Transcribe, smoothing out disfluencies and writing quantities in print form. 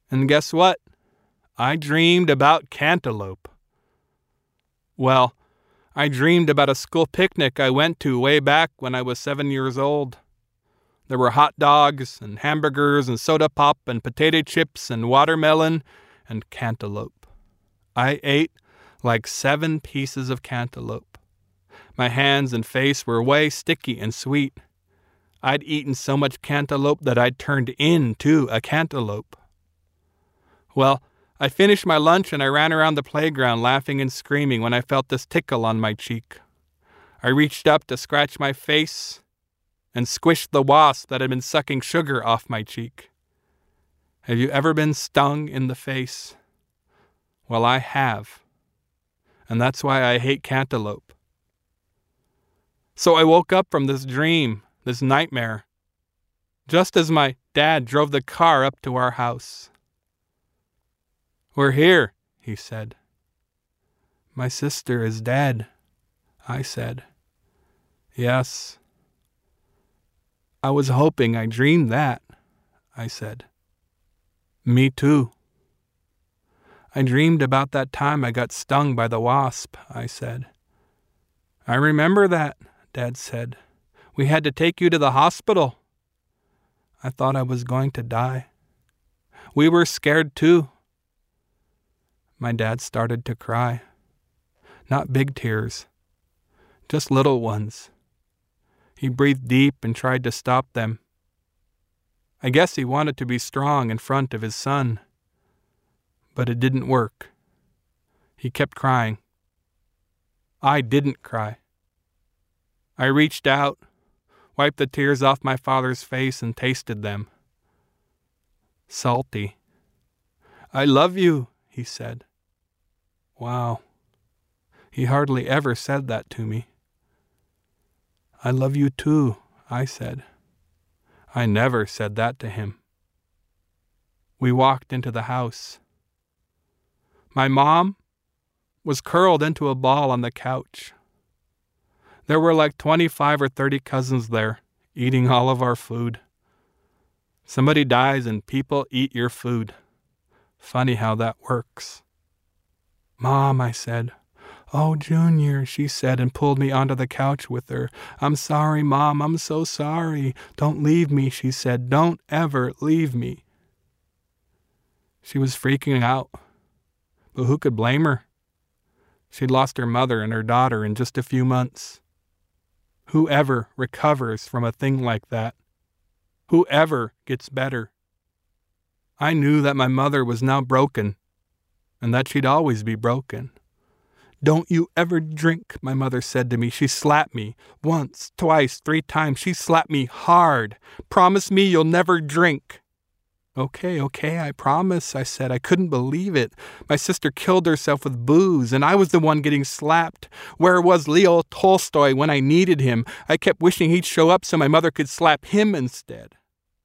And guess what? I dreamed about cantaloupe. Well, I dreamed about a school picnic I went to way back when I was 7 years old. There were hot dogs and hamburgers and soda pop and potato chips and watermelon and cantaloupe. I ate like 7 pieces of cantaloupe. My hands and face were way sticky and sweet. I'd eaten so much cantaloupe that I'd turned into a cantaloupe. Well, I finished my lunch and I ran around the playground laughing and screaming when I felt this tickle on my cheek. I reached up to scratch my face and squished the wasp that had been sucking sugar off my cheek. Have you ever been stung in the face? Well, I have. And that's why I hate cantaloupe. So I woke up from this dream, this nightmare, just as my dad drove the car up to our house. "We're here," he said. "My sister is dead," I said. "Yes." "I was hoping I dreamed that," I said. "Me too." "I dreamed about that time I got stung by the wasp," I said. "I remember that," Dad said. "We had to take you to the hospital." I thought I was going to die. "We were scared too." My dad started to cry. Not big tears, just little ones. He breathed deep and tried to stop them. I guess he wanted to be strong in front of his son. But it didn't work. He kept crying. I didn't cry. I reached out, wiped the tears off my father's face and tasted them. Salty. "I love you," he said. Wow. He hardly ever said that to me. "I love you too," I said. I never said that to him. We walked into the house. My mom was curled into a ball on the couch. There were like 25 or 30 cousins there, eating all of our food. Somebody dies and people eat your food. Funny how that works. "Mom," I said. "Oh, Junior," she said and pulled me onto the couch with her. "I'm sorry, Mom, I'm so sorry. Don't leave me," she said. "Don't ever leave me." She was freaking out. But who could blame her? She'd lost her mother and her daughter in just a few months. Whoever recovers from a thing like that? Whoever gets better? I knew that my mother was now broken, and that she'd always be broken. "Don't you ever drink," my mother said to me. She slapped me. Once, twice, 3 times. She slapped me hard. "Promise me you'll never drink." Okay, I promise," I said. I couldn't believe it. My sister killed herself with booze, and I was the one getting slapped. Where was Leo Tolstoy when I needed him? I kept wishing he'd show up so my mother could slap him instead.